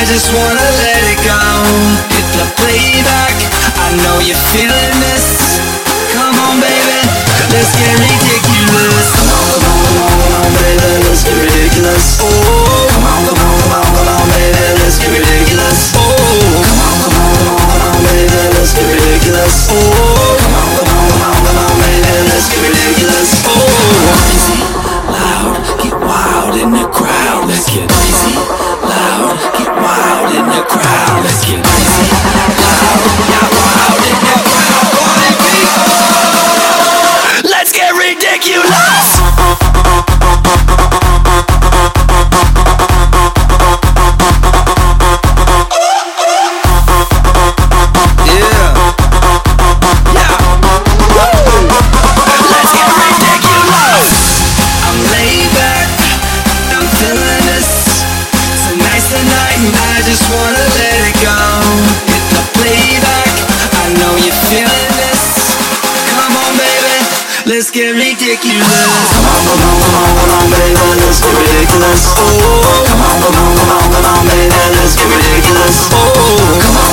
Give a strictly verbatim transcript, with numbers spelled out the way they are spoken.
just wanna let it go. Hit the playback, I know you're feeling this. Come on baby, let's get ridiculous. Come on, come on, come on, come on baby, let's get ridiculous. Oh, come on, come on, come on, come on baby, let's get ridiculous. Oh, come on, come on, come on, come on baby, let's get ridiculous. Oh, come on, come on, come on, come on baby, let's get ridiculous. Oh, crazy, loud, get wild in the crowd. Let's get crazy, loud, get wild in the crowd. Let's get crazy, loud, get wild in the crowd. Party people, let's get ridiculous. Let's get ridiculous. Come on, come on, come on, come on, baby, let's get ridiculous. Oh, come on, come on, come on, come on, baby, let's get ridiculous. Oh, come on.